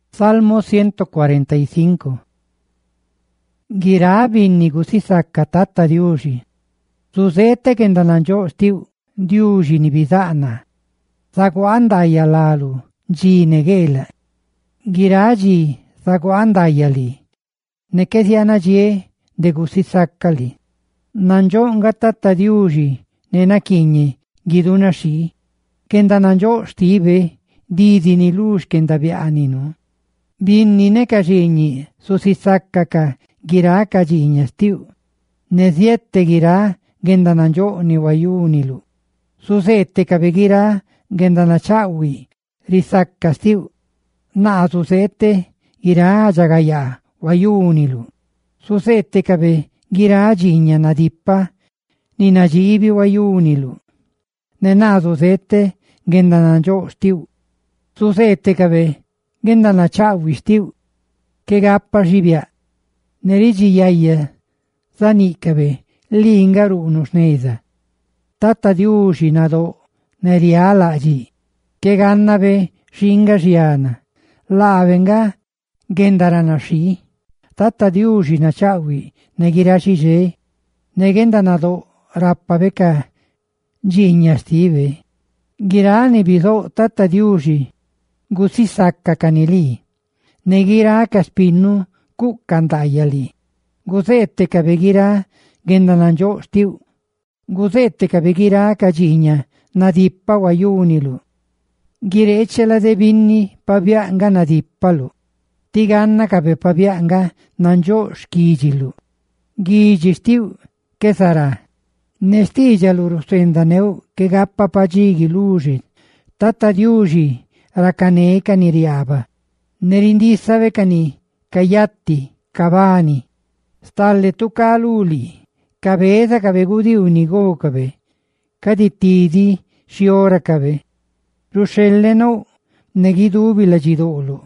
Salmo 145. Gira vinni gusisakka tatta Diusi. Susete che ndananjo stiu Diusi ni bisana. Saguandaya lalu gine gela. Giraji saguandayali. Ne che siana gie de gusisakkali. Nanjo nga tatta Diusi ne nakini giduna si. Che ndananjo stive didini lus che ndabianino. Vinni ne casegni susisakkaka gira cagigna stiu. Ne siette gira gendananjo ni wayunilu. Susette cape gira gendanachawi risakka stiu. Na susette gira jagaya wayunilu. Susette cape gira gigna nadippa ni najibi wayunilu. Ne na susette gendananjo stiu. Susette cape gendana chawi stiu, che gappa jibia, ne rigi jaia, zanikabe, lingaruno sneza. Tata Diusi nado, ne rialaji, che gannabe shinga jiana, lavenga gendarana shi. Tata Diusi na chawi, ne girashi je, ne gendanado rappabeka gigna stive. Girani bido tata Diusi, gusisakka kanili, ne gira kaspinnu ku kandayali. Gusette kabegira gendananjo stiu. Gusette kabegira kagigna nadippa wayunilu. Girecela de vinni pabianga nadippalu. Tiganna kabe pabianga nanjo skigilu. Gigi stiu che sarà. Ne stigialu rustendaneu che gappa pagigi lusi. Tata Diusi rakane kani riaba. Nerindissave kani kayatti, kabani. Stalle tu kaluli. Kabeza kabe gudi unigo kabe. Kadittidi shiora kabe. Ruscelleno negidubi la gidolo.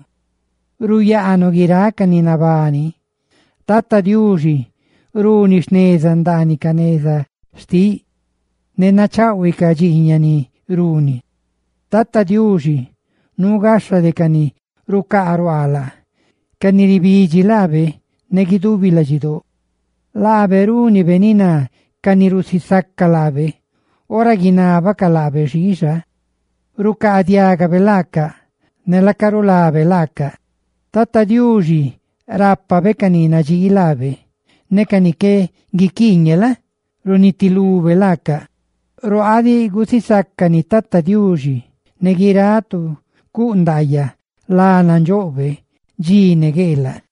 Ruyano girakani navani. Tata Diusi runi sneza andani canesa sti. Nenaciawi cagignani runi. Tata Diusi nu gascia de cani rucaro ala, cani ribigi lave, negidubi la gido. Lave runi venina cani rusisacca lave, ora ginava calave sisa. Ruca diaga velacca, nella carolave lacca. Tata Diusi rappa becanina gilave, ne cani che gichignela, runitilu velacca. Roadi gusisaccani tata Diusi, ne girato, Kundaya, la nanjove, gine gela.